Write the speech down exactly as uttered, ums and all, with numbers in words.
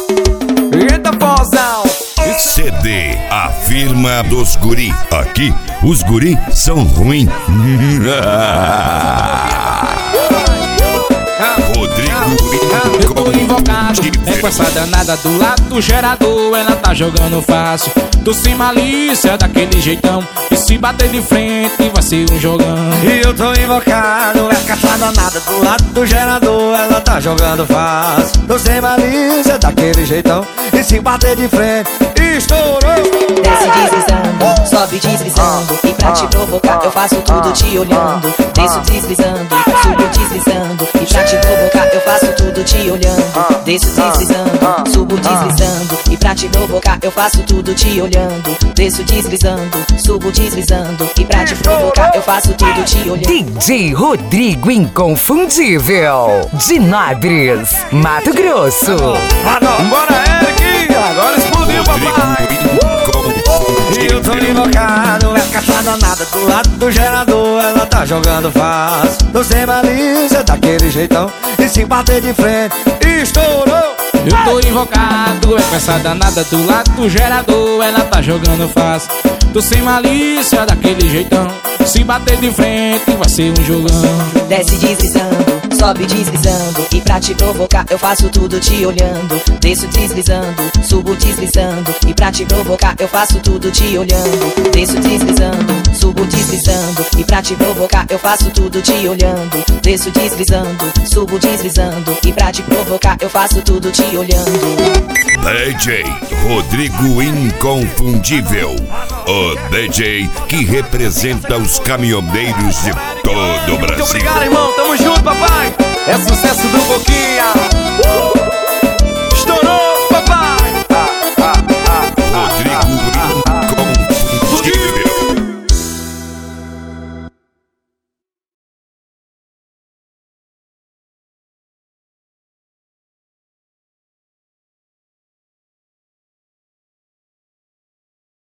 Eita, pozão. C D, a firma dos guri. Aqui, os guri são ruins. Rodrigo, eu tô invocado, é com essa danada do lado do gerador. Ela tá jogando fácil, tô sem malícia, daquele jeitão. E se bater de frente vai ser um jogão. E eu tô invocado, é com essa danada do lado do gerador. Ela tá jogando fácil, tô sem malícia, daquele jeitão. E se bater de frente, estourou. Desce deslizando, sobe deslizando. E pra te provocar eu faço tudo te olhando. Desço deslizando, subo deslizando. E pra te provocar eu faço tudo te olhando. Desço deslizando, subo deslizando. E pra te provocar eu faço tudo te olhando. Desço deslizando, subo deslizando. E pra te provocar eu faço tudo te olhando. D J Rodrigo Inconfundível, de Nabres, Mato Grosso. Bora, Eric! Agora explodiu, papai! E eu tô invocado, é caixa danada do lado do gerador. Ela tá jogando fácil, tô sem malícia, daquele jeitão. E se bater de frente, estourou. Eu tô invocado, é com essa danada do lado do gerador. Ela tá jogando fácil, tô sem malícia, daquele jeitão. Se bater de frente vai ser um jogão. Desce deslizando, sobe deslizando. E pra te provocar eu faço tudo te olhando. Desço deslizando, subo deslizando. E pra te provocar eu faço tudo te olhando. Desço deslizando, subo deslizando. E pra te provocar eu faço tudo te olhando. Desço deslizando, subo deslizando. E pra te provocar eu faço tudo te olhando. D J Rodrigo Inconfundível, o D J que representa os caminhoneiros de todo o Brasil. Muito obrigado, irmão. Tamo junto, papai. É sucesso do Boquinha.